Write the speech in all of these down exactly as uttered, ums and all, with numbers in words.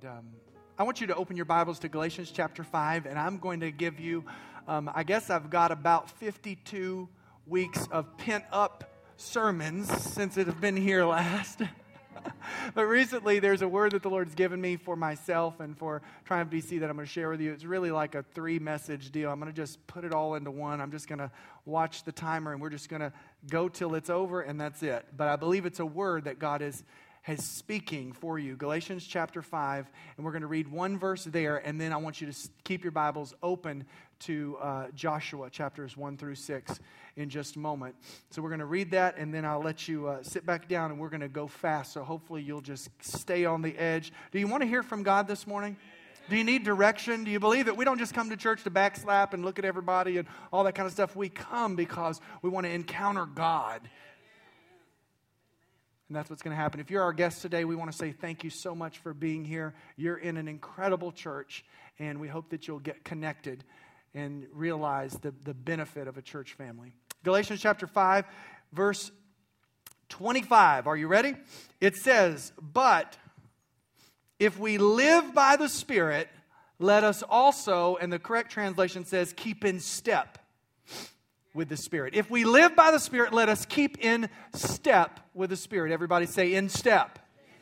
um, I want you to open your Bibles to Galatians chapter five, and I'm going to give you, um, I guess I've got about fifty-two weeks of pent-up sermons since it has been here last. But recently, there's a word that the Lord's given me for myself and for Triumph D C that I'm going to share with you. It's really like a three-message deal. I'm going to just put it all into one. I'm just going to watch the timer, and we're just going to go till it's over, and that's it. But I believe it's a word that God is is speaking for you. Galatians chapter five, and we're going to read one verse there, and then I want you to keep your Bibles open to uh, Joshua chapters one through six in just a moment. So we're going to read that, and then I'll let you uh, sit back down, and we're going to go fast, so hopefully you'll just stay on the edge. Do you want to hear from God this morning? Do you need direction? Do you believe that we don't just come to church to backslap and look at everybody and all that kind of stuff? We come because we want to encounter God. And that's what's going to happen. If you're our guest today, we want to say thank you so much for being here. You're in an incredible church, and we hope that you'll get connected and realize the, the benefit of a church family. Galatians chapter five, verse twenty-five. Are you ready? It says, "But if we live by the Spirit, let us also," and the correct translation says, "keep in step with the Spirit." If we live by the Spirit, let us keep in step with the Spirit. Everybody say, in step.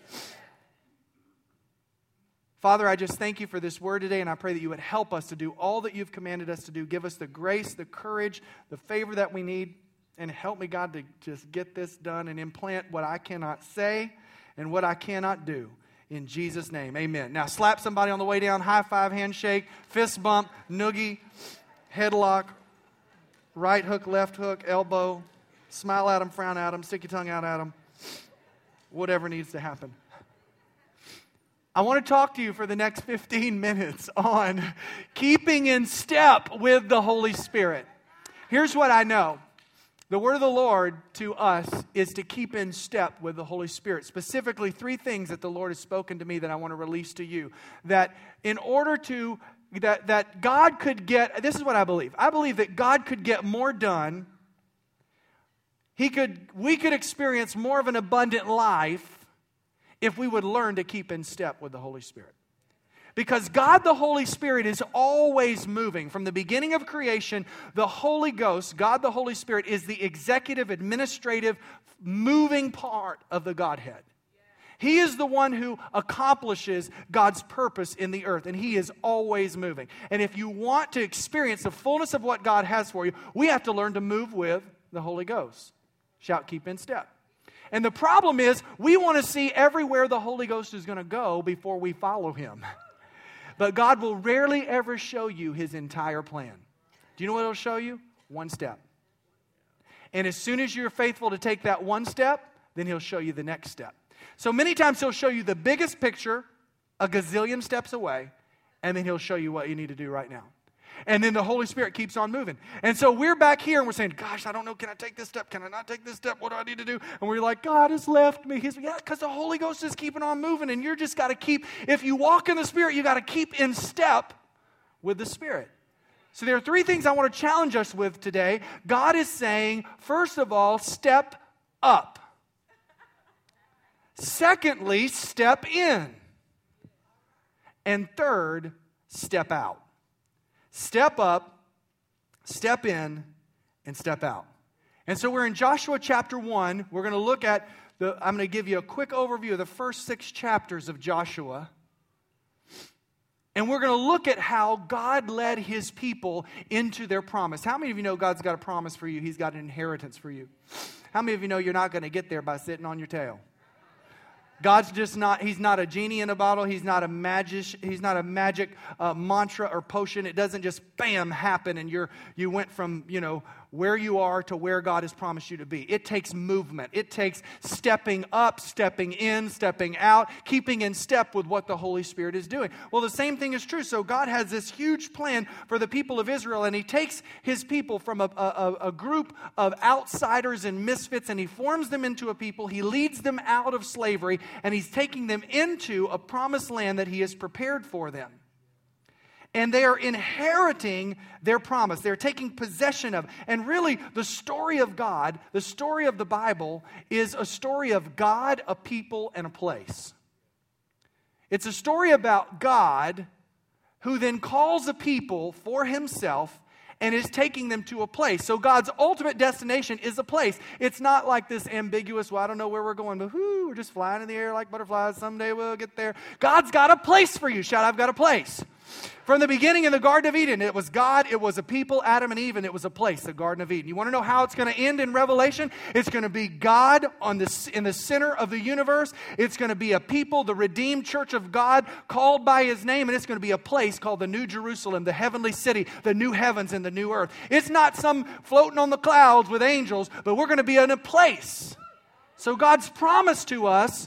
Father, I just thank you for this word today, and I pray that you would help us to do all that you've commanded us to do. Give us the grace, the courage, the favor that we need, and help me, God, to just get this done and implant what I cannot say and what I cannot do. In Jesus' name, amen. Now, slap somebody on the way down, high five, handshake, fist bump, noogie, headlock, right hook, left hook, elbow, smile at them, frown at them, stick your tongue out at them, whatever needs to happen. I want to talk to you for the next fifteen minutes on keeping in step with the Holy Spirit. Here's what I know. The word of the Lord to us is to keep in step with the Holy Spirit. Specifically, three things that the Lord has spoken to me that I want to release to you. That in order to That, that God could get, this is what I believe. I believe that God could get more done. He could, we could experience more of an abundant life if we would learn to keep in step with the Holy Spirit. Because God the Holy Spirit is always moving. From the beginning of creation, the Holy Ghost, God the Holy Spirit, is the executive, administrative, moving part of the Godhead. He is the one who accomplishes God's purpose in the earth, and He is always moving. And if you want to experience the fullness of what God has for you, we have to learn to move with the Holy Ghost. Shout, keep in step. And the problem is, we want to see everywhere the Holy Ghost is going to go before we follow Him. But God will rarely ever show you His entire plan. Do you know what He'll show you? One step. And as soon as you're faithful to take that one step, then He'll show you the next step. So many times He'll show you the biggest picture a gazillion steps away, and then He'll show you what you need to do right now. And then the Holy Spirit keeps on moving. And so we're back here and we're saying, gosh, I don't know, can I take this step? Can I not take this step? What do I need to do? And we're like, God has left me. He's, yeah, because the Holy Ghost is keeping on moving, and you're just got to keep, if you walk in the Spirit, you got to keep in step with the Spirit. So there are three things I want to challenge us with today. God is saying, first of all, step up. Secondly, step in. And third, step out. Step up, step in, and step out. And so we're in Joshua chapter one. We're going to look at, the. I'm going to give you a quick overview of the first six chapters of Joshua. And we're going to look at how God led His people into their promise. How many of you know God's got a promise for you? He's got an inheritance for you. How many of you know you're not going to get there by sitting on your tail? God's just not, He's not a genie in a bottle. He's not a magic, He's not a magic uh, mantra or potion. It doesn't just, bam, happen and you're, you went from, you know, where you are to where God has promised you to be. It takes movement. It takes stepping up, stepping in, stepping out, keeping in step with what the Holy Spirit is doing. Well, the same thing is true. So God has this huge plan for the people of Israel, and He takes His people from a, a, a group of outsiders and misfits, and He forms them into a people. He leads them out of slavery, and He's taking them into a promised land that He has prepared for them. And they are inheriting their promise. They're taking possession of. And really, the story of God, the story of the Bible, is a story of God, a people, and a place. It's a story about God who then calls a people for himself and is taking them to a place. So God's ultimate destination is a place. It's not like this ambiguous, well, I don't know where we're going, but whoo, we're just flying in the air like butterflies. Someday we'll get there. God's got a place for you. Shout, I've got a place. From the beginning in the Garden of Eden, it was God, it was a people, Adam and Eve, and it was a place, the Garden of Eden. You want to know how it's going to end in Revelation? It's going to be God on the, in the center of the universe. It's going to be a people, the redeemed church of God, called by His name, and it's going to be a place called the New Jerusalem, the heavenly city, the new heavens and the new earth. It's not some floating on the clouds with angels, but we're going to be in a place. So God's promise to us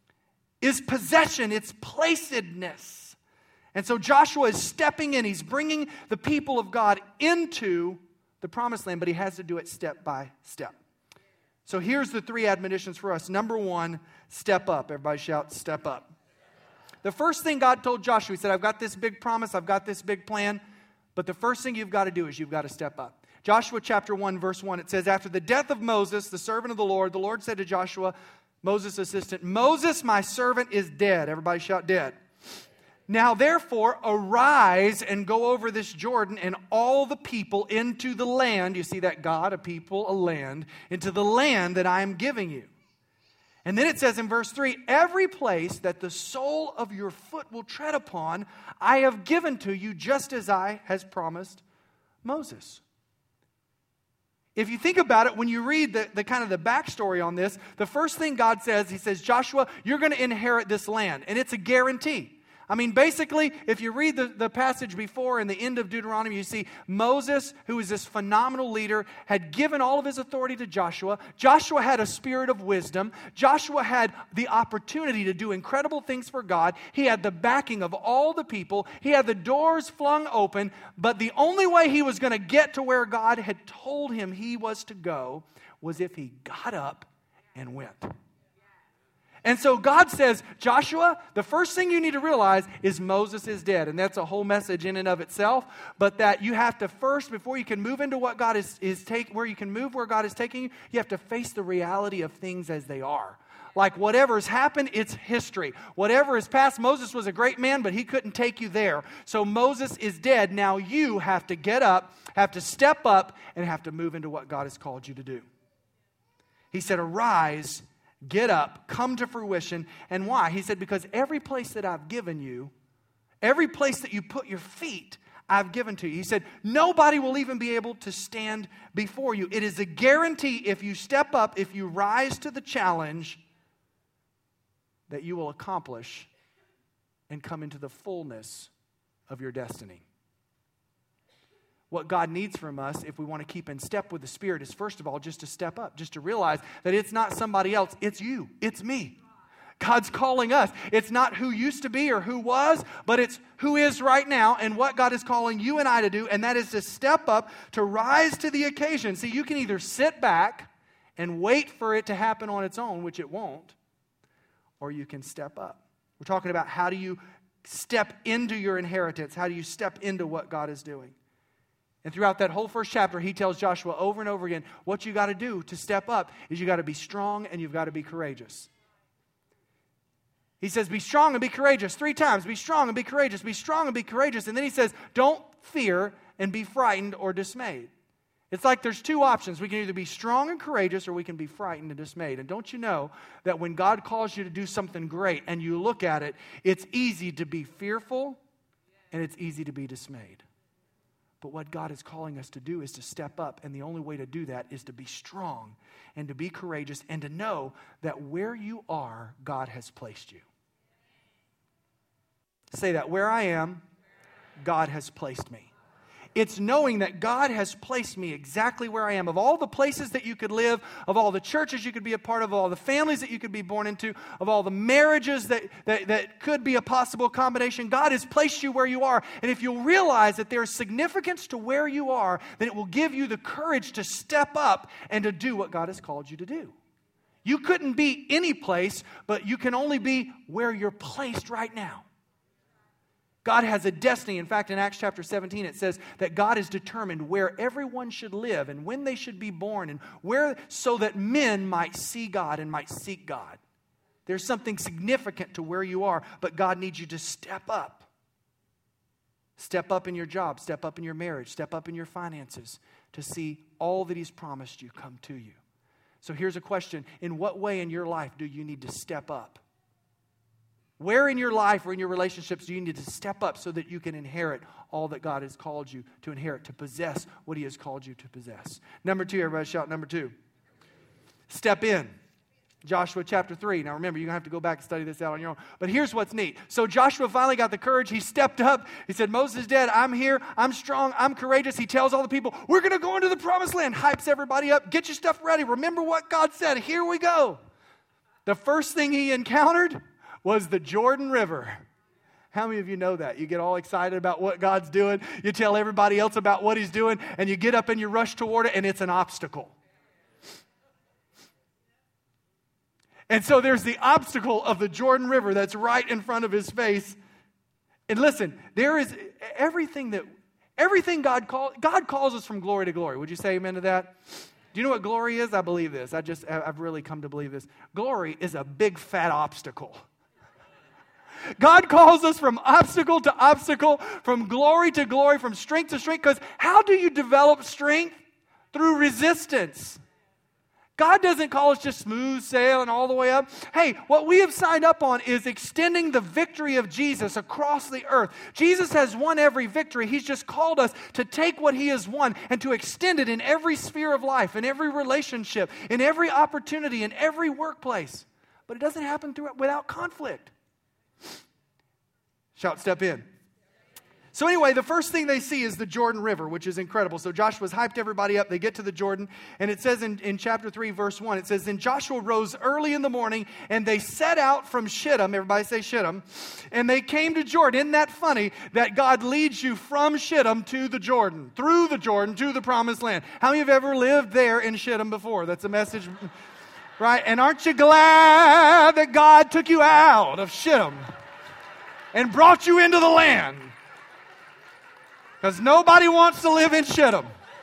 is possession, it's placedness. And so Joshua is stepping in. He's bringing the people of God into the promised land, but he has to do it step by step. So here's the three admonitions for us. Number one, step up. Everybody shout, step up. The first thing God told Joshua, He said, I've got this big promise, I've got this big plan, but the first thing you've got to do is you've got to step up. Joshua chapter one, verse one, it says, after the death of Moses, the servant of the Lord, the Lord said to Joshua, Moses' assistant, Moses, my servant, is dead. Everybody shout, dead. Now, therefore, arise and go over this Jordan and all the people into the land. You see that, God, a people, a land, into the land that I am giving you. And then it says in verse three, every place that the sole of your foot will tread upon, I have given to you, just as I has promised Moses. If you think about it, when you read the, the kind of the backstory on this, the first thing God says, He says, Joshua, you're going to inherit this land. And it's a guarantee. I mean, basically, if you read the, the passage before in the end of Deuteronomy, you see Moses, who is this phenomenal leader, had given all of his authority to Joshua. Joshua had a spirit of wisdom. Joshua had the opportunity to do incredible things for God. He had the backing of all the people. He had the doors flung open. But the only way he was going to get to where God had told him he was to go was if he got up and went. And so God says, Joshua, the first thing you need to realize is Moses is dead. And that's a whole message in and of itself. But that you have to first, before you can move into what God is, is take, where you can move where God is taking you, you have to face the reality of things as they are. Like whatever's happened, it's history. Whatever is past, Moses was a great man, but he couldn't take you there. So Moses is dead. Now you have to get up, have to step up, and have to move into what God has called you to do. He said, arise, get up, come to fruition. And why? He said, because every place that I've given you, every place that you put your feet, I've given to you. He said, nobody will even be able to stand before you. It is a guarantee if you step up, if you rise to the challenge, that you will accomplish and come into the fullness of your destiny. What God needs from us, if we want to keep in step with the Spirit, is first of all just to step up, just to realize that it's not somebody else, it's you, it's me. God's calling us. It's not who used to be or who was, but it's who is right now and what God is calling you and I to do, and that is to step up, to rise to the occasion. See, you can either sit back and wait for it to happen on its own, which it won't, or you can step up. We're talking about how do you step into your inheritance? How do you step into what God is doing? And throughout that whole first chapter, he tells Joshua over and over again, what you got to do to step up is you got to be strong and you've got to be courageous. He says, be strong and be courageous three times. Be strong and be courageous. Be strong and be courageous. And then he says, don't fear and be frightened or dismayed. It's like there's two options. We can either be strong and courageous or we can be frightened and dismayed. And don't you know that when God calls you to do something great and you look at it, it's easy to be fearful and it's easy to be dismayed. But what God is calling us to do is to step up. And the only way to do that is to be strong and to be courageous and to know that where you are, God has placed you. Say that, where I am, God has placed me. It's knowing that God has placed me exactly where I am. Of all the places that you could live, of all the churches you could be a part of, of all the families that you could be born into, of all the marriages that, that, that could be a possible combination, God has placed you where you are. And if you'll realize that there's significance to where you are, then it will give you the courage to step up and to do what God has called you to do. You couldn't be any place, but you can only be where you're placed right now. God has a destiny. In fact, in Acts chapter seventeen, it says that God has determined where everyone should live and when they should be born and where, so that men might see God and might seek God. There's something significant to where you are, but God needs you to step up. Step up in your job, step up in your marriage, step up in your finances to see all that He's promised you come to you. So here's a question. In what way in your life do you need to step up? Where in your life or in your relationships do you need to step up so that you can inherit all that God has called you to inherit, to possess what He has called you to possess? Number two, everybody shout number two. Step in. Joshua chapter three. Now remember, you're going to have to go back and study this out on your own. But here's what's neat. So Joshua finally got the courage. He stepped up. He said, Moses is dead. I'm here. I'm strong. I'm courageous. He tells all the people, we're going to go into the promised land. Hypes everybody up. Get your stuff ready. Remember what God said. Here we go. The first thing he encountered was the Jordan River. How many of you know that? You get all excited about what God's doing. You tell everybody else about what He's doing. And you get up and you rush toward it and it's an obstacle. And so there's the obstacle of the Jordan River that's right in front of his face. And listen, there is everything that, everything God calls, God calls us from glory to glory. Would you say amen to that? Do you know what glory is? I believe this. I just, I've really come to believe this. Glory is a big fat obstacle. God calls us from obstacle to obstacle, from glory to glory, from strength to strength. Because how do you develop strength? Through resistance. God doesn't call us just smooth sailing all the way up. Hey, what we have signed up on is extending the victory of Jesus across the earth. Jesus has won every victory. He's just called us to take what He has won and to extend it in every sphere of life, in every relationship, in every opportunity, in every workplace. But it doesn't happen through, without conflict. Shout, step in. So anyway, the first thing they see is the Jordan River, which is incredible. So Joshua's hyped everybody up. They get to the Jordan, and it says in, in chapter three, verse one, it says, Then Joshua rose early in the morning, and they set out from Shittim. Everybody say Shittim. And they came to Jordan. Isn't that funny that God leads you from Shittim to the Jordan, through the Jordan to the promised land? How many have ever lived there in Shittim before? That's a message, right? And aren't you glad that God took you out of Shittim and brought you into the land? Because nobody wants to live in Shittim.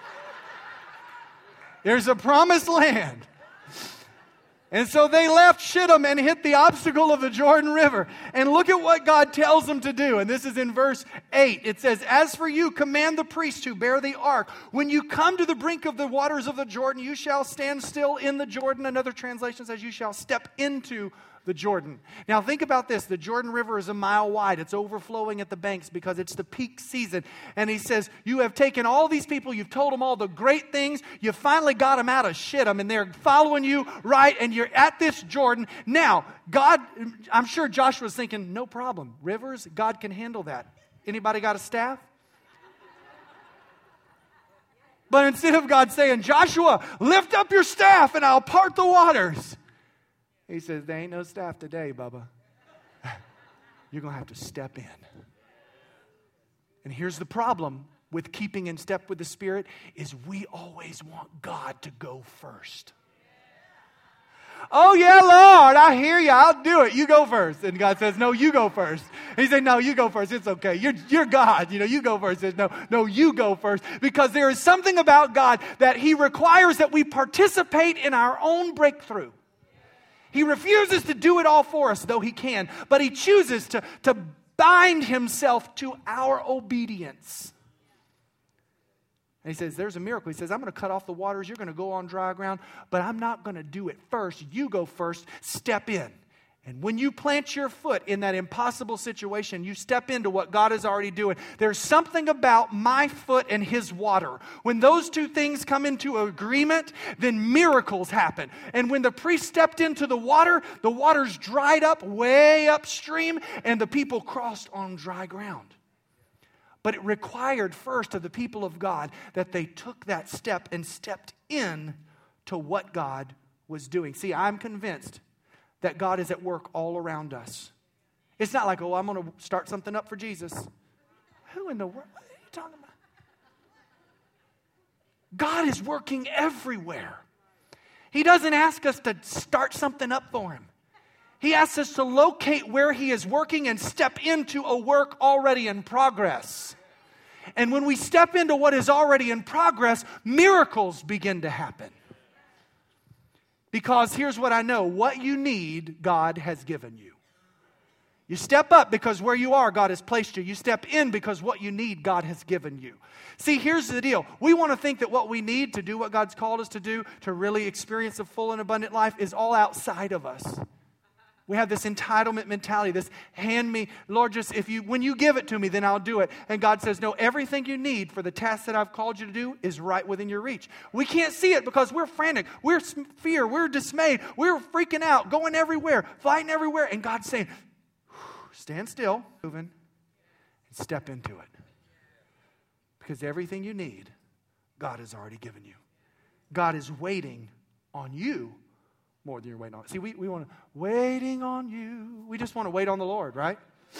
There's a promised land. And so they left Shittim and hit the obstacle of the Jordan River. And look at what God tells them to do. And this is in verse eight. It says, As for you, command the priests who bear the ark. When you come to the brink of the waters of the Jordan, you shall stand still in the Jordan. Another translation says, you shall step into the Jordan. Now think about this. The Jordan River is a mile wide. It's overflowing at the banks because it's the peak season. And he says, you have taken all these people. You've told them all the great things. You finally got them out of Shittim, and they're following you, right? And you're at this Jordan. Now, God, I'm sure Joshua's thinking, no problem. Rivers, God can handle that. Anybody got a staff? But instead of God saying, Joshua, lift up your staff and I'll part the waters, He says, there ain't no staff today, Bubba. You're going to have to step in. And here's the problem with keeping in step with the Spirit is we always want God to go first. Oh, yeah, Lord, I hear you. I'll do it. You go first. And God says, no, you go first. And he said, no, you go first. It's okay. You're, you're God. You know, you go first. He says, no, no, you go first. Because there is something about God that He requires that we participate in our own breakthrough. He refuses to do it all for us, though He can. But He chooses to, to bind Himself to our obedience. And He says, there's a miracle. He says, I'm going to cut off the waters. You're going to go on dry ground. But I'm not going to do it first. You go first. Step in. And when you plant your foot in that impossible situation, you step into what God is already doing. There's something about my foot and His water. When those two things come into agreement, then miracles happen. And when the priest stepped into the water, the waters dried up way upstream, and the people crossed on dry ground. But it required first of the people of God that they took that step and stepped in to what God was doing. See, I'm convinced that God is at work all around us. It's not like, oh, I'm going to start something up for Jesus. Who in the world? What are you talking about? God is working everywhere. He doesn't ask us to start something up for Him. He asks us to locate where He is working and step into a work already in progress. And when we step into what is already in progress, miracles begin to happen. Because here's what I know. What you need, God has given you. You step up because where you are, God has placed you. You step in because what you need, God has given you. See, here's the deal. We want to think that what we need to do what God's called us to do, to really experience a full and abundant life, is all outside of us. We have this entitlement mentality, this hand me, Lord, just if you, when you give it to me, then I'll do it. And God says, no, everything you need for the task that I've called you to do is right within your reach. We can't see it because we're frantic. We're fear. We're dismayed. We're freaking out, going everywhere, fighting everywhere. And God's saying, stand still, moving, and step into it. Because everything you need, God has already given you. God is waiting on you more than you're waiting on. See, we, we want to, waiting on you. We just want to wait on the Lord, right?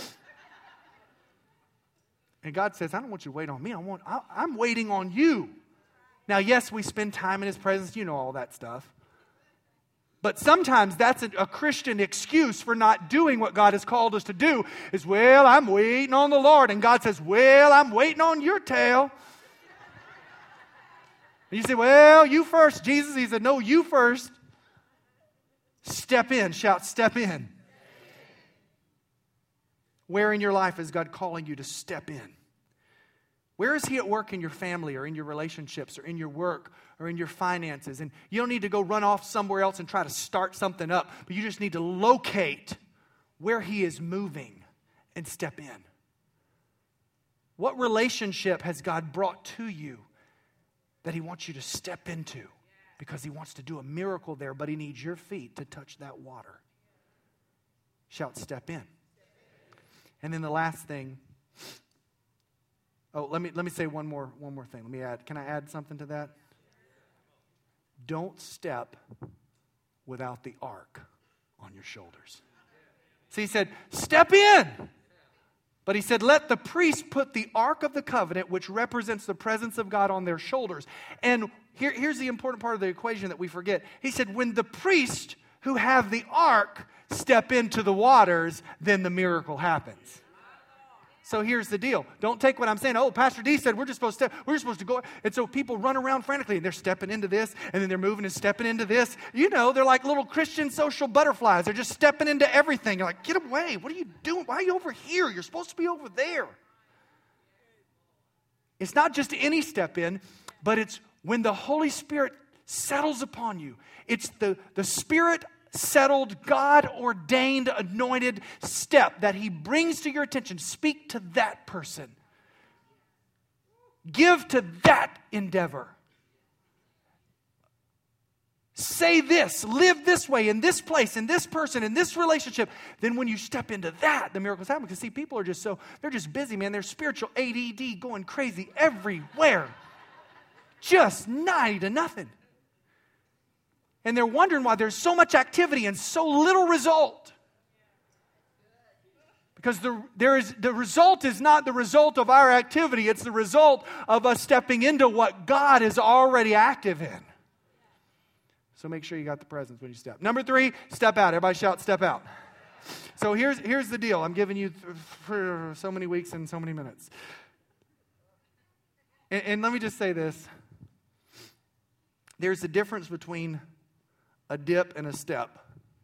And God says, I don't want you to wait on me. I want, I, I'm waiting on you. Now, yes, we spend time in His presence. You know all that stuff. But sometimes that's a, a Christian excuse for not doing what God has called us to do. Is, well, I'm waiting on the Lord. And God says, well, I'm waiting on your tail. And you say, well, you first, Jesus. He said, no, you first. Step in. Shout, step in. Where in your life is God calling you to step in? Where is He at work in your family or in your relationships or in your work or in your finances? And you don't need to go run off somewhere else and try to start something up, but you just need to locate where He is moving and step in. What relationship has God brought to you that He wants you to step into? Because He wants to do a miracle there, but He needs your feet to touch that water. Shout, step in. And then the last thing. Oh, let me let me say one more one more thing. Let me add. Can I add something to that? Don't step without the ark on your shoulders. See, He said, step in. But He said, let the priest put the ark of the covenant, which represents the presence of God, on their shoulders. And here, here's the important part of the equation that we forget. He said, when the priest who have the ark step into the waters, then the miracle happens. So here's the deal. Don't take what I'm saying. Oh, Pastor D said we're just supposed to step, we're supposed to go. And so people run around frantically and they're stepping into this and then they're moving and stepping into this. You know, they're like little Christian social butterflies. They're just stepping into everything. You're like, get away. What are you doing? Why are you over here? You're supposed to be over there. It's not just any step in, but it's when the Holy Spirit settles upon you. It's the, the Spirit settled, God-ordained, anointed step that He brings to your attention. Speak to that person. Give to that endeavor. Say this, live this way, in this place, in this person, in this relationship. Then when you step into that, the miracles happen. Because see, people are just so, they're just busy, man. They're spiritual A D D going crazy everywhere. Just ninety to nothing. And they're wondering why there's so much activity and so little result. Because the, there is, the result is not the result of our activity. It's the result of us stepping into what God is already active in. So make sure you got the presence when you step. Number three, step out. Everybody shout, step out. So here's, here's the deal. I'm giving you th- for so many weeks and so many minutes. And, and let me just say this. There's a difference between a dip and a step.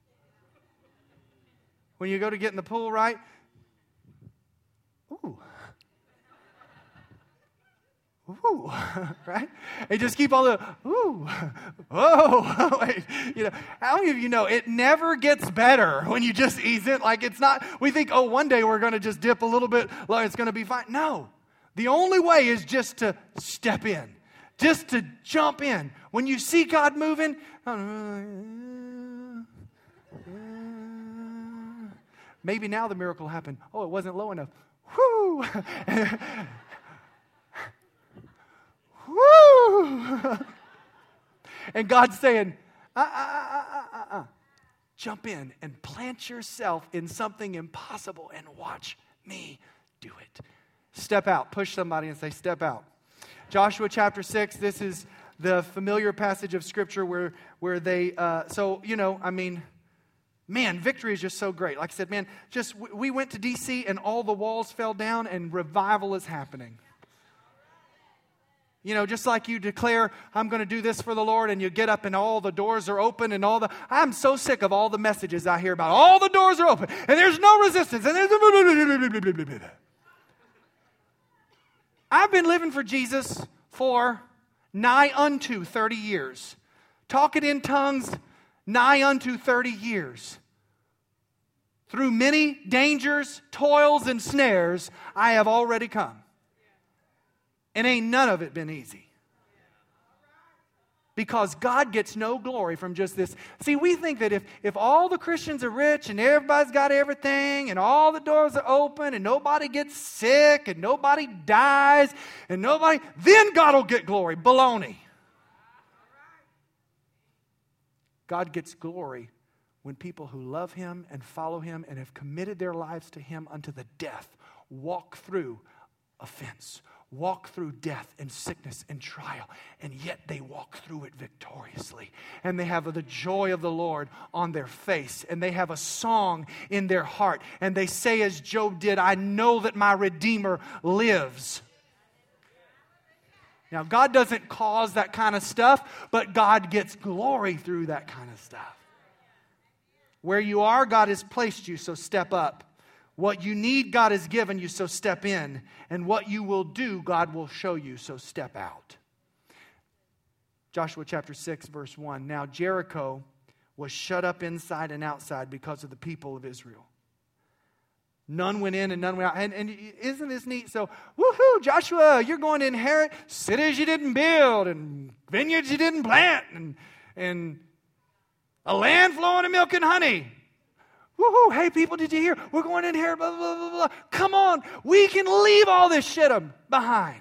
When you go to get in the pool, right? Ooh. Ooh. Right? And just keep on the, ooh. Whoa. Wait. You know, how many of you know it never gets better when you just ease in? Like it's not, we think, oh, one day we're going to just dip a little bit, like it's going to be fine. No. The only way is just to step in. Just to jump in. When you see God moving, maybe now the miracle happened. Oh, it wasn't low enough. Whoo! Whoo! And God's saying, uh, uh, uh, uh, uh, uh. jump in and plant yourself in something impossible and watch me do it. Step out. Push somebody and say, step out. Joshua chapter six, this is the familiar passage of Scripture where, where they, uh, so, you know, I mean, man, victory is just so great. Like I said, man, just, we went to D C and all the walls fell down and revival is happening. You know, just like you declare, I'm going to do this for the Lord, and you get up and all the doors are open and all the... I'm so sick of all the messages I hear about all the doors are open and there's no resistance and there's... I've been living for Jesus for nigh unto thirty years. Talking in tongues, nigh unto thirty years. Through many dangers, toils, and snares, I have already come. And ain't none of it been easy. Because God gets no glory from just this. See, we think that if, if all the Christians are rich and everybody's got everything and all the doors are open and nobody gets sick and nobody dies and nobody, then God will get glory. Baloney. God gets glory when people who love Him and follow Him and have committed their lives to Him unto the death walk through offense, walk through death and sickness and trial, and yet they walk through it victoriously. And they have the joy of the Lord on their face, and they have a song in their heart, and they say as Job did, I know that my Redeemer lives. Now, God doesn't cause that kind of stuff, but God gets glory through that kind of stuff. Where you are, God has placed you, so step up. What you need, God has given you, so step in. And what you will do, God will show you, so step out. Joshua chapter six, verse one. Now Jericho was shut up inside and outside because of the people of Israel. None went in and none went out. And, and isn't this neat? So, woohoo, Joshua, you're going to inherit cities you didn't build and vineyards you didn't plant and, and a land flowing in milk and honey. Woohoo, hey people, did you hear? We're going to inherit blah, blah, blah, blah. Come on, we can leave all this shit behind.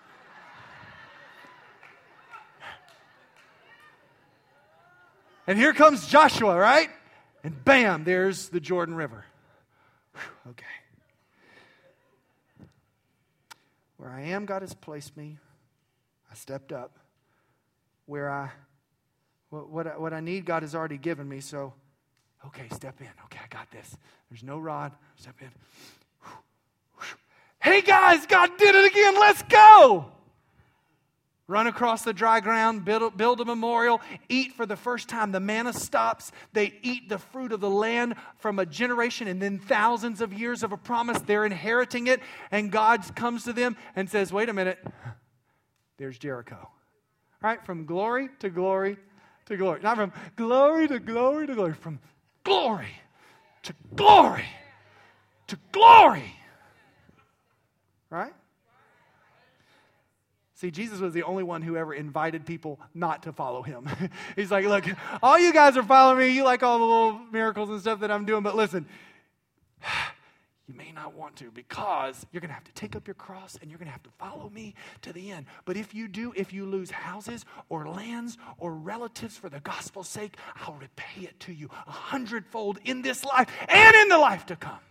And here comes Joshua, right? And bam, there's the Jordan River. Whew, okay. Where I am, God has placed me. I stepped up. Where I, what, what, I, what I need, God has already given me. So, okay, step in. Okay, I got this. There's no rod. Step in. Whew, whew. Hey guys, God did it again. Let's go. Run across the dry ground, build, build a memorial, eat for the first time. The manna stops. They eat the fruit of the land from a generation and then thousands of years of a promise. They're inheriting it. And God comes to them and says, wait a minute. There's Jericho. All right, from glory to glory to glory. Not from glory to glory to glory. From glory to glory to glory. Right? See, Jesus was the only one who ever invited people not to follow him. He's like, look, all you guys are following me. You like all the little miracles and stuff that I'm doing. But listen, you may not want to because you're going to have to take up your cross and you're going to have to follow me to the end. But if you do, if you lose houses or lands or relatives for the gospel's sake, I'll repay it to you a hundredfold in this life and in the life to come.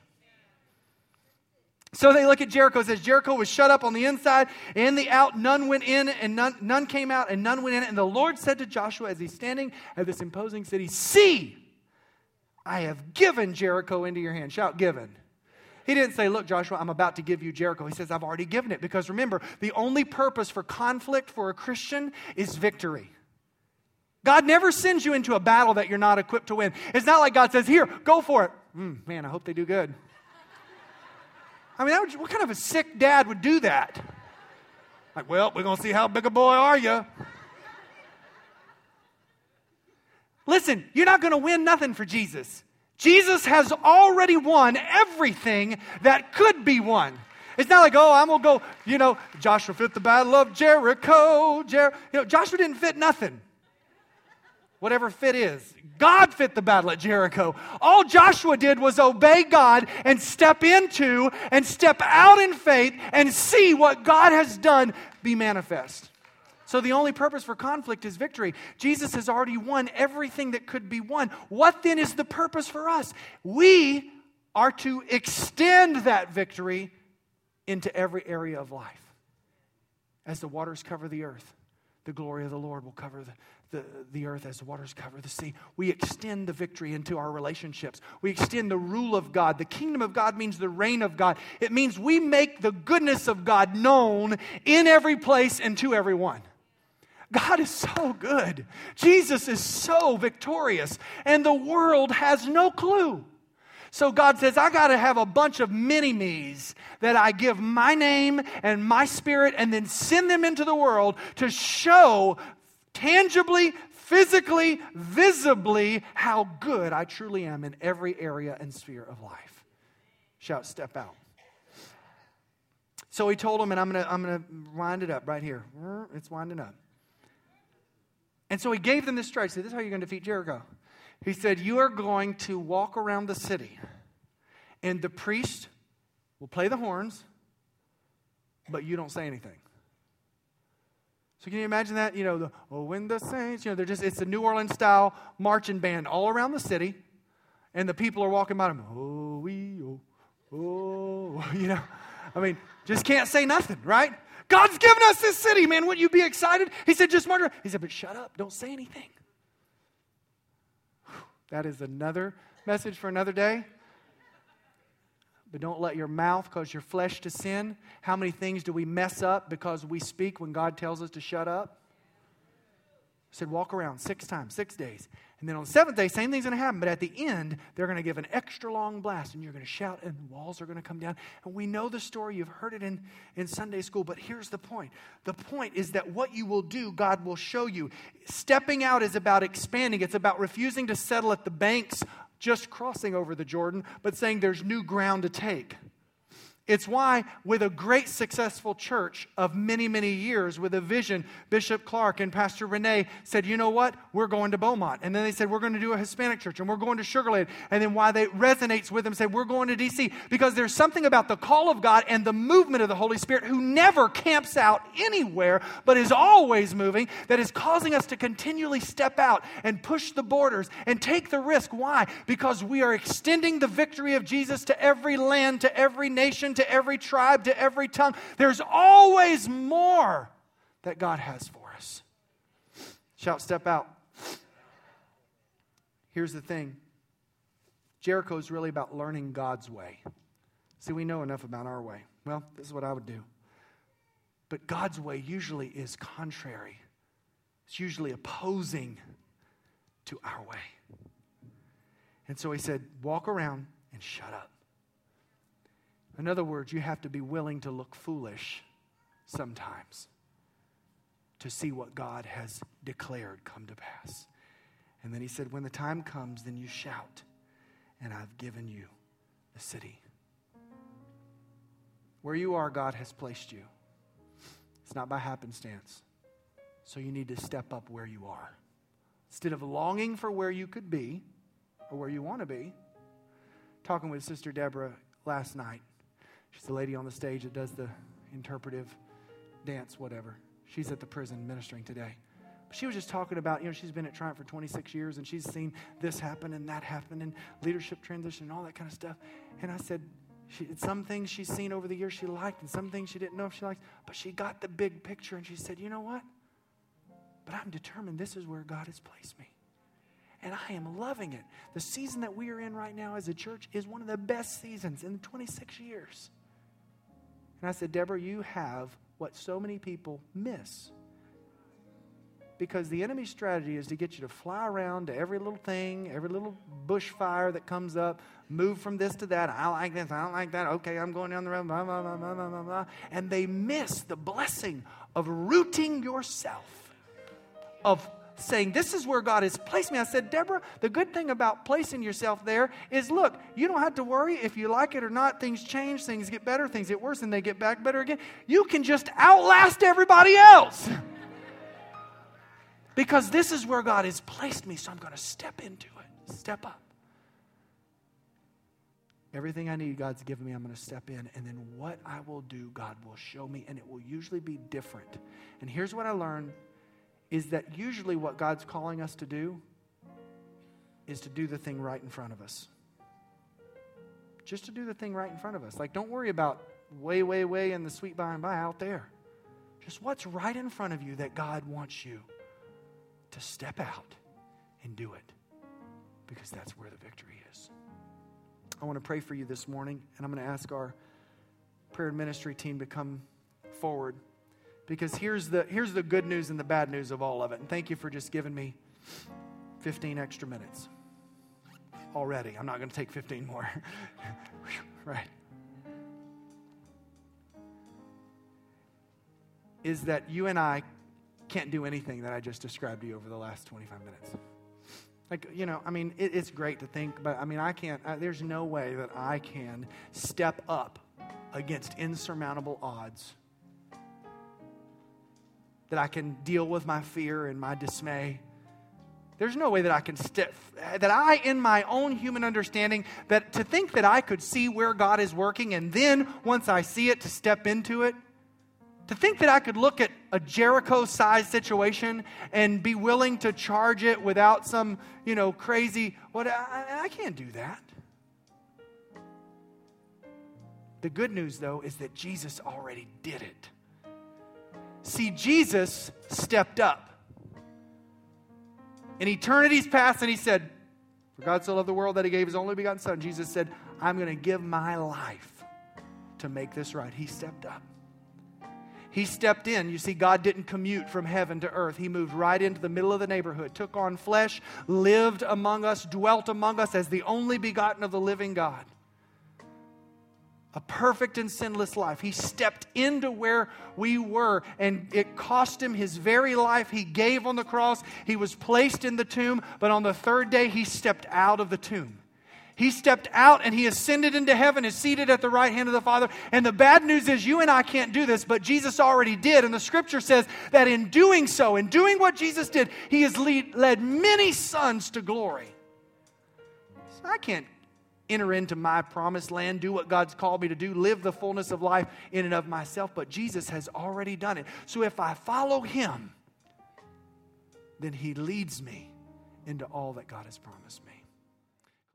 So they look at Jericho. It says Jericho was shut up on the inside and the out. None went in and none, none came out and none went in. And the Lord said to Joshua as he's standing at this imposing city, see, I have given Jericho into your hand. Shout, given. He didn't say, look, Joshua, I'm about to give you Jericho. He says, I've already given it. Because remember, the only purpose for conflict for a Christian is victory. God never sends you into a battle that you're not equipped to win. It's not like God says, here, go for it. Mm, man, I hope they do good. I mean, that would, what kind of a sick dad would do that? Like, well, we're going to see how big a boy are you. Listen, you're not going to win nothing for Jesus. Jesus has already won everything that could be won. It's not like, oh, I'm going to go, you know, Joshua fit the battle of Jericho. Jer-. You know, Joshua didn't fit nothing. Whatever fit is. God fit the battle at Jericho. All Joshua did was obey God and step into and step out in faith and see what God has done be manifest. So the only purpose for conflict is victory. Jesus has already won everything that could be won. What then is the purpose for us? We are to extend that victory into every area of life. As the waters cover the earth, the glory of the Lord will cover the, the, the earth as the waters cover the sea. We extend the victory into our relationships. We extend the rule of God. The kingdom of God means the reign of God. It means we make the goodness of God known in every place and to everyone. God is so good. Jesus is so victorious. And the world has no clue. So God says, I got to have a bunch of mini-me's that I give my name and my spirit and then send them into the world to show tangibly, physically, visibly how good I truly am in every area and sphere of life. Shout, step out. So he told them, and I'm going to I'm going to wind it up right here. It's winding up. And so he gave them this strategy. He said, this is how you're going to defeat Jericho. He said, you are going to walk around the city, and the priest will play the horns, but you don't say anything. So can you imagine that? You know, the, oh, when the saints, you know, they're just, it's a New Orleans style marching band all around the city, and the people are walking by them, oh, we, oh, oh, you know. I mean, just can't say nothing, right? God's given us this city, man. Wouldn't you be excited? He said, just march around. He said, but shut up. Don't say anything. That is another message for another day. But don't let your mouth cause your flesh to sin. How many things do we mess up because we speak when God tells us to shut up? I said, walk around six times, six days. And then on the seventh day, same thing's going to happen. But at the end, they're going to give an extra long blast. And you're going to shout, and the walls are going to come down. And we know the story. You've heard it in, in Sunday school. But here's the point. The point is that what you will do, God will show you. Stepping out is about expanding. It's about refusing to settle at the banks, just crossing over the Jordan, but saying there's new ground to take. It's why, with a great successful church of many, many years, with a vision, Bishop Clark and Pastor Renee said, you know what? We're going to Beaumont. And then they said, we're going to do a Hispanic church, and we're going to Sugar Land. And then why that resonates with them, say, we're going to D C. Because there's something about the call of God and the movement of the Holy Spirit, who never camps out anywhere, but is always moving, that is causing us to continually step out and push the borders and take the risk. Why? Because we are extending the victory of Jesus to every land, to every nation, to every tribe, to every tongue. There's always more that God has for us. Shout, step out. Here's the thing. Jericho is really about learning God's way. See, we know enough about our way. Well, this is what I would do. But God's way usually is contrary. It's usually opposing to our way. And so he said, walk around and shut up. In other words, you have to be willing to look foolish sometimes to see what God has declared come to pass. And then he said, when the time comes, then you shout, and I've given you the city. Where you are, God has placed you. It's not by happenstance. So you need to step up where you are. Instead of longing for where you could be or where you want to be. Talking with Sister Deborah last night. She's the lady on the stage that does the interpretive dance, whatever. She's at the prison ministering today. But she was just talking about, you know, she's been at Triumph for twenty-six years, and she's seen this happen and that happen and leadership transition and all that kind of stuff. And I said, she, some things she's seen over the years she liked, and some things she didn't know if she liked. But she got the big picture, and she said, you know what? But I'm determined this is where God has placed me. And I am loving it. The season that we are in right now as a church is one of the best seasons in twenty-six years. And I said, Deborah, you have what so many people miss. Because the enemy's strategy is to get you to fly around to every little thing, every little bushfire that comes up, move from this to that. I like this, I don't like that. Okay, I'm going down the road, blah, blah, blah, blah, blah, blah, blah. And they miss the blessing of rooting yourself, of saying, this is where God has placed me. I said, Deborah, the good thing about placing yourself there is, look, you don't have to worry if you like it or not. Things change, things get better, things get worse, and they get back better again. You can just outlast everybody else. Because this is where God has placed me, so I'm going to step into it. Step up. Everything I need, God's given me, I'm going to step in. And then what I will do, God will show me, and it will usually be different. And here's what I learned. Is that usually what God's calling us to do is to do the thing right in front of us. Just to do the thing right in front of us. Like, don't worry about way, way, way in the sweet by and by out there. Just what's right in front of you that God wants you to step out and do it, because that's where the victory is. I want to pray for you this morning, and I'm going to ask our prayer and ministry team to come forward, because here's the here's the good news and the bad news of all of it. And thank you for just giving me fifteen extra minutes already. I'm not going to take fifteen more. Right. Is that you and I can't do anything that I just described to you over the last twenty-five minutes. Like, you know, I mean, it, it's great to think, but I mean, I can't, I, there's no way that I can step up against insurmountable odds, that I can deal with my fear and my dismay. There's no way that I can step, that I, in my own human understanding, that to think that I could see where God is working and then, once I see it, to step into it. To think that I could look at a Jericho-sized situation and be willing to charge it without some, you know, crazy, what, I, I can't do that. The good news, though, is that Jesus already did it. See, Jesus stepped up. In eternity's past, and he said, for God so loved the world that he gave his only begotten Son. Jesus said, I'm going to give my life to make this right. He stepped up. He stepped in. You see, God didn't commute from heaven to earth. He moved right into the middle of the neighborhood, took on flesh, lived among us, dwelt among us as the only begotten of the living God. A perfect and sinless life. He stepped into where we were, and it cost him his very life. He gave on the cross. He was placed in the tomb, but on the third day, he stepped out of the tomb. He stepped out and he ascended into heaven, is seated at the right hand of the Father. And the bad news is you and I can't do this, but Jesus already did. And the scripture says that in doing so, in doing what Jesus did, he has lead, led many sons to glory. So I can't enter into my promised land, do what God's called me to do, live the fullness of life in and of myself, but Jesus has already done it. So if I follow him, then he leads me into all that God has promised me.